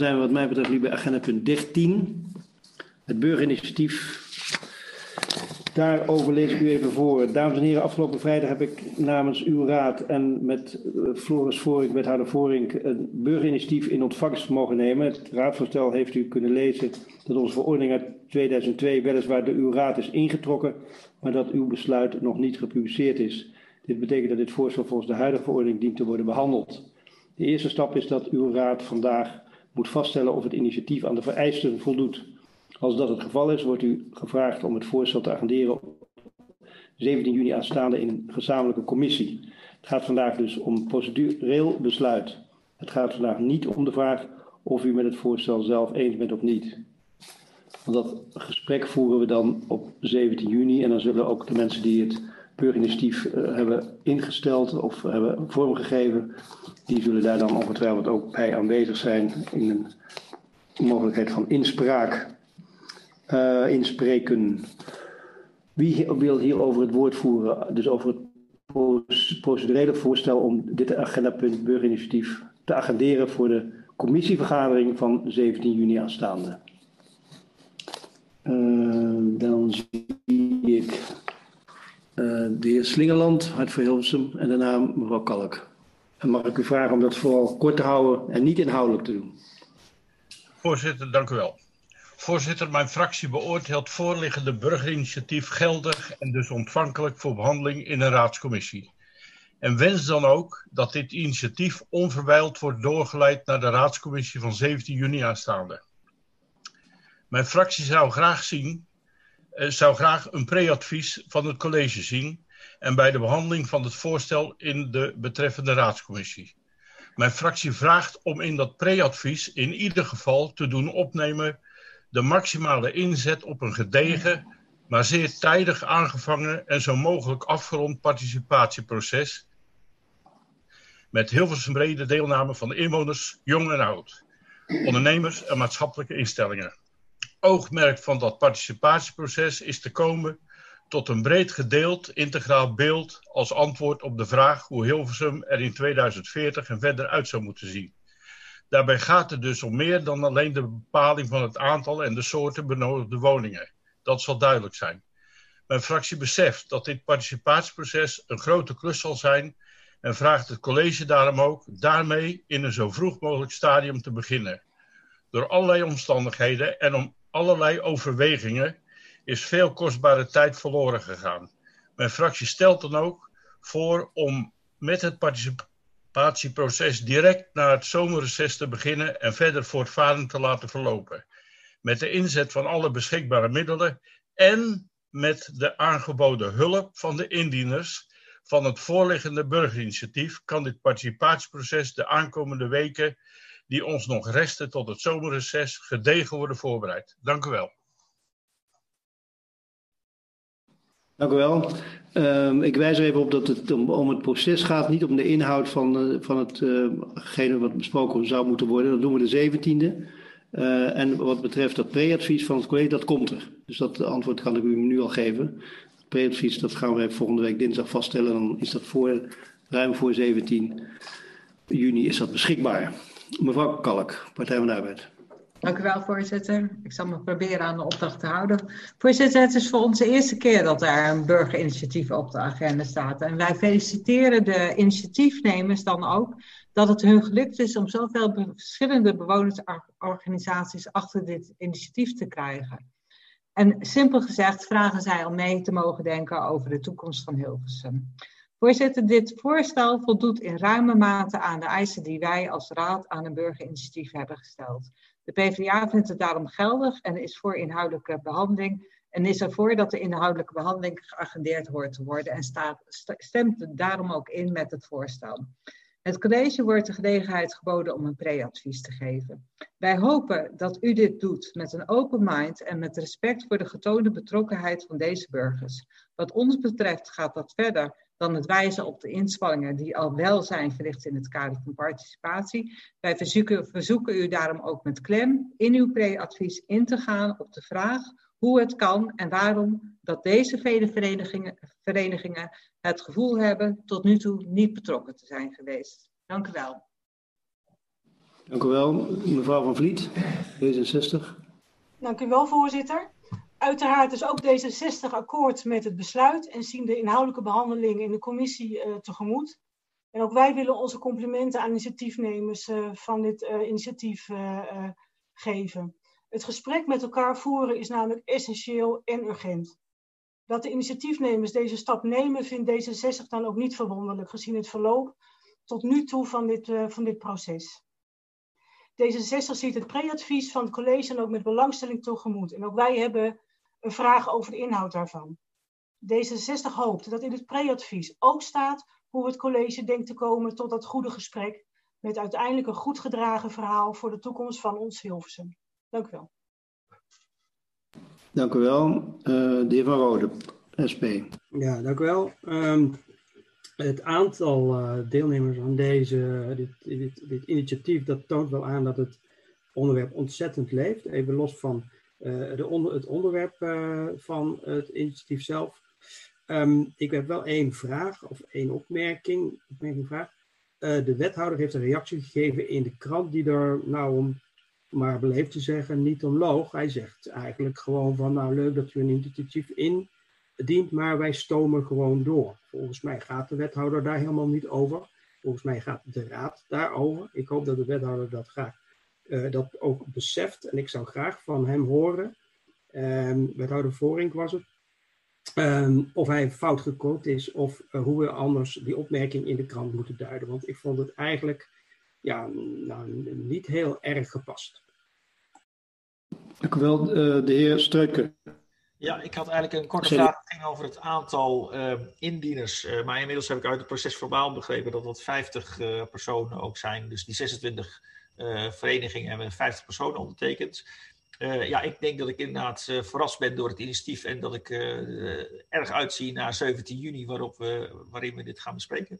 zijn we wat mij betreft nu bij agenda punt 13. Het burgerinitiatief. Daarover lees ik u even voor. Dames en heren, afgelopen vrijdag heb ik namens uw raad en met Floris Voorink, wethouder Voorink, een burgerinitiatief in ontvangst mogen nemen. Het raadsvoorstel heeft u kunnen lezen dat onze verordening uit 2002 weliswaar door uw raad is ingetrokken, maar dat uw besluit nog niet gepubliceerd is. Dit betekent dat dit voorstel volgens de huidige verordening dient te worden behandeld. De eerste stap is dat uw raad vandaag moet vaststellen of het initiatief aan de vereisten voldoet. Als dat het geval is, wordt u gevraagd om het voorstel te agenderen op 17 juni aanstaande in een gezamenlijke commissie. Het gaat vandaag dus om procedureel besluit. Het gaat vandaag niet om de vraag of u met het voorstel zelf eens bent of niet. Want dat gesprek voeren we dan op 17 juni en dan zullen ook de mensen die het burgerinitiatief hebben ingesteld of hebben vormgegeven, die zullen daar dan ongetwijfeld ook bij aanwezig zijn in een mogelijkheid van inspreken. Wie wil hierover het woord voeren? Dus over het procedurele voorstel om dit agendapunt burgerinitiatief te agenderen voor de commissievergadering van 17 juni aanstaande. Dan zie ik de heer Slingerland, Hart voor Hilversum, en daarna mevrouw Kalk. En mag ik u vragen om dat vooral kort te houden en niet inhoudelijk te doen. Voorzitter, dank u wel. Voorzitter, mijn fractie beoordeelt voorliggende burgerinitiatief geldig en dus ontvankelijk voor behandeling in een raadscommissie. En wens dan ook dat dit initiatief onverwijld wordt doorgeleid naar de raadscommissie van 17 juni aanstaande. Mijn fractie zou graag een pre-advies van het college zien en bij de behandeling van het voorstel in de betreffende raadscommissie. Mijn fractie vraagt om in dat pre-advies in ieder geval te doen opnemen de maximale inzet op een gedegen, maar zeer tijdig aangevangen en zo mogelijk afgerond participatieproces met Hilversum brede deelname van de inwoners, jong en oud, ondernemers en maatschappelijke instellingen. Oogmerk van dat participatieproces is te komen tot een breed gedeeld integraal beeld als antwoord op de vraag hoe Hilversum er in 2040 en verder uit zou moeten zien. Daarbij gaat het dus om meer dan alleen de bepaling van het aantal en de soorten benodigde woningen. Dat zal duidelijk zijn. Mijn fractie beseft dat dit participatieproces een grote klus zal zijn en vraagt het college daarom ook daarmee in een zo vroeg mogelijk stadium te beginnen. Door allerlei omstandigheden en om allerlei overwegingen is veel kostbare tijd verloren gegaan. Mijn fractie stelt dan ook voor om met het participatieproces direct na het zomerreces te beginnen en verder voortvarend te laten verlopen. Met de inzet van alle beschikbare middelen en met de aangeboden hulp van de indieners van het voorliggende burgerinitiatief kan dit participatieproces de aankomende weken die ons nog resten tot het zomerreces gedegen worden voorbereid. Dank u wel. Dank u wel. Ik wijs er even op dat het om het proces gaat, niet om de inhoud van hetgene wat besproken zou moeten worden. Dat doen we de 17e. En wat betreft dat pre-advies van het college, dat komt er. Dus dat antwoord kan ik u nu al geven. Het pre-advies, dat gaan we volgende week dinsdag vaststellen. Dan is dat ruim voor 17 juni is dat beschikbaar. Mevrouw Kalk, Partij van de Arbeid. Dank u wel, voorzitter. Ik zal me proberen aan de opdracht te houden. Voorzitter, het is voor ons de eerste keer dat er een burgerinitiatief op de agenda staat. En wij feliciteren de initiatiefnemers dan ook dat het hun gelukt is om zoveel verschillende bewonersorganisaties achter dit initiatief te krijgen. En simpel gezegd vragen zij om mee te mogen denken over de toekomst van Hilversum. Voorzitter, dit voorstel voldoet in ruime mate aan de eisen die wij als raad aan een burgerinitiatief hebben gesteld. De PvdA vindt het daarom geldig en is voor inhoudelijke behandeling en is ervoor dat de inhoudelijke behandeling geagendeerd hoort te worden en stemt daarom ook in met het voorstel. Het college wordt de gelegenheid geboden om een pre-advies te geven. Wij hopen dat u dit doet met een open mind en met respect voor de getoonde betrokkenheid van deze burgers. Wat ons betreft gaat dat verder dan het wijzen op de inspanningen die al wel zijn verricht in het kader van participatie. Wij verzoeken u daarom ook met klem in uw pre-advies in te gaan op de vraag hoe het kan en waarom dat deze vele verenigingen het gevoel hebben tot nu toe niet betrokken te zijn geweest. Dank u wel. Dank u wel. Mevrouw Van Vliet, D66. Dank u wel, voorzitter. Uiteraard is ook D66 akkoord met het besluit en zien de inhoudelijke behandeling in de commissie tegemoet. En ook wij willen onze complimenten aan initiatiefnemers van dit initiatief geven. Het gesprek met elkaar voeren is namelijk essentieel en urgent. Dat de initiatiefnemers deze stap nemen, vindt D66 dan ook niet verwonderlijk, gezien het verloop tot nu toe van dit proces. D66 ziet het pre-advies van het college dan ook met belangstelling tegemoet. En ook wij hebben een vraag over de inhoud daarvan. D66 hoopt dat in het pre-advies ook staat hoe het college denkt te komen tot dat goede gesprek met uiteindelijk een goed gedragen verhaal voor de toekomst van ons Hilversum. Dank u wel. Dank u wel. De heer Van Rode, SP. Ja, dank u wel. Het aantal deelnemers aan dit initiatief, dat toont wel aan dat het onderwerp ontzettend leeft. Even los van het onderwerp van het initiatief zelf. Ik heb wel één vraag of één opmerking. De wethouder heeft een reactie gegeven in de krant die er, nou om maar beleefd te zeggen, niet om loog. Hij zegt eigenlijk gewoon van, nou leuk dat u een initiatief indient, maar wij stomen gewoon door. Volgens mij gaat de wethouder daar helemaal niet over. Volgens mij gaat de raad daarover. Ik hoop dat de wethouder dat graag dat ook beseft. En ik zou graag van hem horen, wethouder Voorink was het, of hij fout gequote is of hoe we anders die opmerking in de krant moeten duiden. Want ik vond het eigenlijk niet heel erg gepast. Dank u wel. De heer Streuker. Ja, ik had eigenlijk een korte vraag. Het ging over het aantal indieners. Maar inmiddels heb ik uit het proces verbaal begrepen dat dat 50 personen ook zijn. Dus die 26 verenigingen hebben 50 personen ondertekend. Ik denk dat ik inderdaad verrast ben door het initiatief en dat ik erg uitzie naar 17 juni waarin we dit gaan bespreken.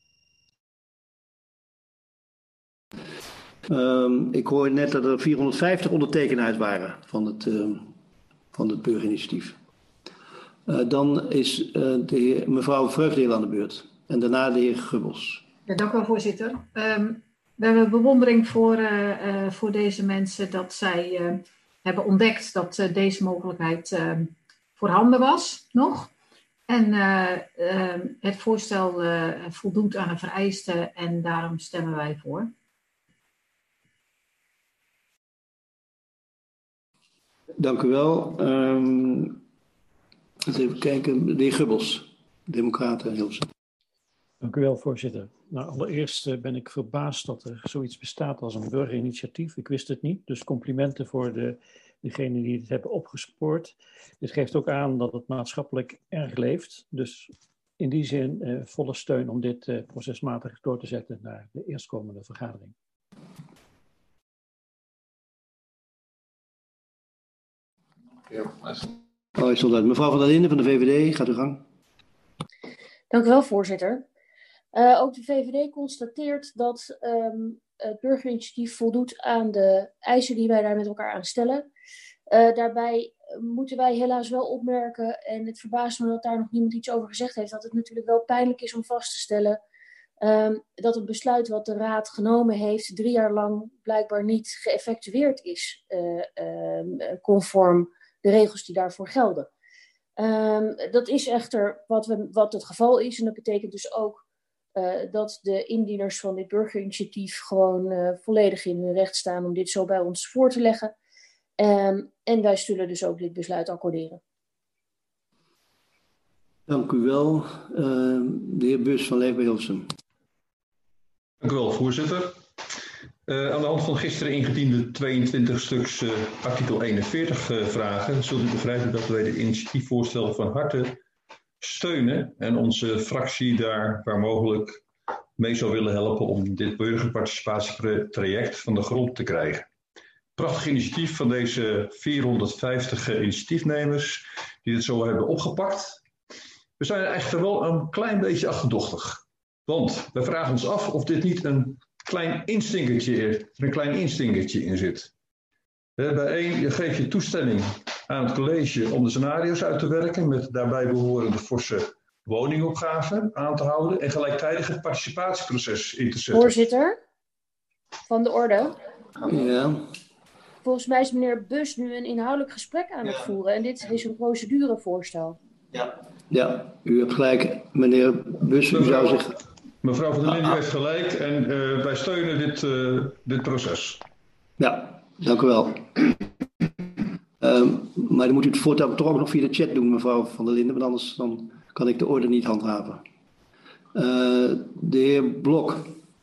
Ik hoor net dat er 450 ondertekenaars waren van het burgerinitiatief. Dan is mevrouw Vreugdeel aan de beurt. En daarna de heer Gubbels. Ja, dank u wel, voorzitter. We hebben bewondering voor deze mensen dat zij hebben ontdekt dat deze mogelijkheid voorhanden was nog. En het voorstel voldoet aan de vereisten en daarom stemmen wij voor. Dank u wel. Even kijken. De heer Gubbels, Democraten Hilversum. Dank u wel, voorzitter. Nou, allereerst ben ik verbaasd dat er zoiets bestaat als een burgerinitiatief. Ik wist het niet, dus complimenten voor degenen die het hebben opgespoord. Dit geeft ook aan dat het maatschappelijk erg leeft. Dus in die zin volle steun om dit procesmatig door te zetten naar de eerstkomende vergadering. Hij stond uit. Mevrouw van der Linden van de VVD, gaat uw gang. Dank u wel, voorzitter. Ook de VVD constateert dat het burgerinitiatief voldoet aan de eisen die wij daar met elkaar aan stellen. Daarbij moeten wij helaas wel opmerken, en het verbaast me dat daar nog niemand iets over gezegd heeft, dat het natuurlijk wel pijnlijk is om vast te stellen dat het besluit wat de Raad genomen heeft 3 jaar lang blijkbaar niet geëffectueerd is conform de regels die daarvoor gelden. Dat is echter wat het geval is en dat betekent dus ook dat de indieners van dit burgerinitiatief gewoon volledig in hun recht staan om dit zo bij ons voor te leggen. En wij zullen dus ook dit besluit accorderen. Dank u wel. De heer Bus van Leefbaar Hilversum. Dank u wel, voorzitter. Aan de hand van gisteren ingediende 22 stuks artikel 41 vragen zult u begrijpen dat wij dit initiatiefvoorstel van harte steunen en onze fractie daar waar mogelijk mee zou willen helpen om dit burgerparticipatietraject van de grond te krijgen. Prachtig initiatief van deze 450 initiatiefnemers die het zo hebben opgepakt. We zijn echter wel een klein beetje achterdochtig. Want we vragen ons af of dit niet een klein instinkertje in zit. Je geeft je toestemming aan het college om de scenario's uit te werken met daarbij behorende forse woningopgave aan te houden en gelijktijdig het participatieproces in te zetten. Voorzitter? van de orde. Ja. Volgens mij is meneer Bus nu een inhoudelijk gesprek aan het voeren. En dit is een procedurenvoorstel. Ja, u hebt gelijk, meneer Bus. U zou zich... Mevrouw van der Linden heeft gelijk en wij steunen dit proces. Ja, dank u wel. Maar dan moet u het voortaan toch ook nog via de chat doen, mevrouw van der Linden, want anders dan kan ik de orde niet handhaven. De heer Blok.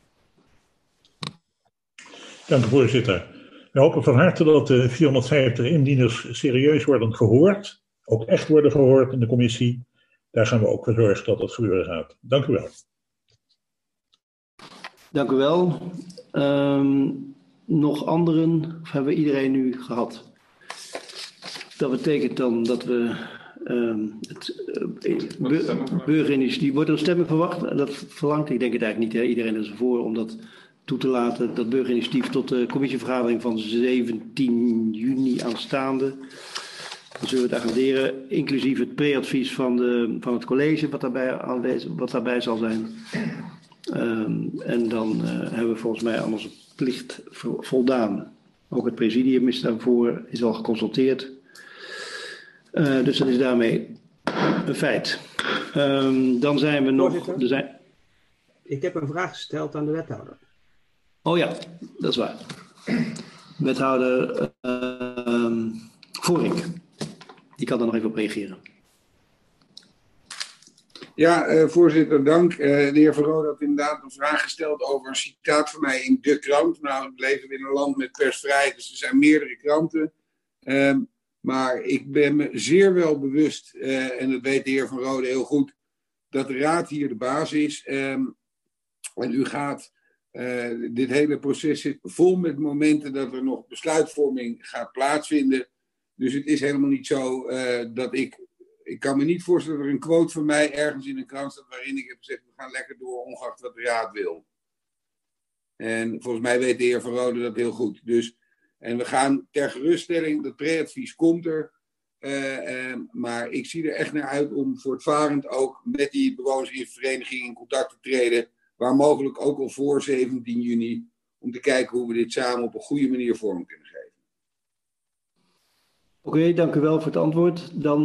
Dank u, voorzitter. We hopen van harte dat de 450 indieners serieus worden gehoord, ook echt worden gehoord in de commissie. Daar gaan we ook voor zorgen dat dat gebeuren gaat. Dank u wel. Dank u wel. Nog anderen? Of hebben we iedereen nu gehad? Dat betekent dan dat we het burgerinitiatief... Wordt er een stemming verwacht? Dat verlangt, ik denk het eigenlijk niet. Hè? Iedereen is ervoor om dat toe te laten. Dat burgerinitiatief tot de commissievergadering van 17 juni aanstaande. Dan zullen we het agenderen, inclusief het pre-advies van het college, wat daarbij zal zijn. En dan hebben we volgens mij aan onze plicht voldaan. Ook het presidium is daarvoor, is al geconsulteerd. Dus dat is daarmee een feit. Dan zijn we nog... Ik heb een vraag gesteld aan de wethouder. Oh ja, dat is waar. Wethouder Voorink. Die kan daar nog even op reageren. Ja, voorzitter, dank. De heer Van Rode had inderdaad een vraag gesteld over een citaat van mij in de krant. Nou, we leven in een land met persvrijheid, dus er zijn meerdere kranten. Maar ik ben me zeer wel bewust, en dat weet de heer Van Rode heel goed, dat de raad hier de baas is. En u gaat, dit hele proces zit vol met momenten dat er nog besluitvorming gaat plaatsvinden. Dus het is helemaal niet zo dat ik kan me niet voorstellen dat er een quote van mij ergens in een krant staat waarin ik heb gezegd, we gaan lekker door, ongeacht wat de raad wil. En volgens mij weet de heer Van Rode dat heel goed. Dus, en we gaan ter geruststelling, dat pre-advies komt er. Maar ik zie er echt naar uit om voortvarend ook met die bewoners in vereniging in contact te treden. Waar mogelijk ook al voor 17 juni. Om te kijken hoe we dit samen op een goede manier vorm kunnen geven. Oké, dank u wel voor het antwoord. Dan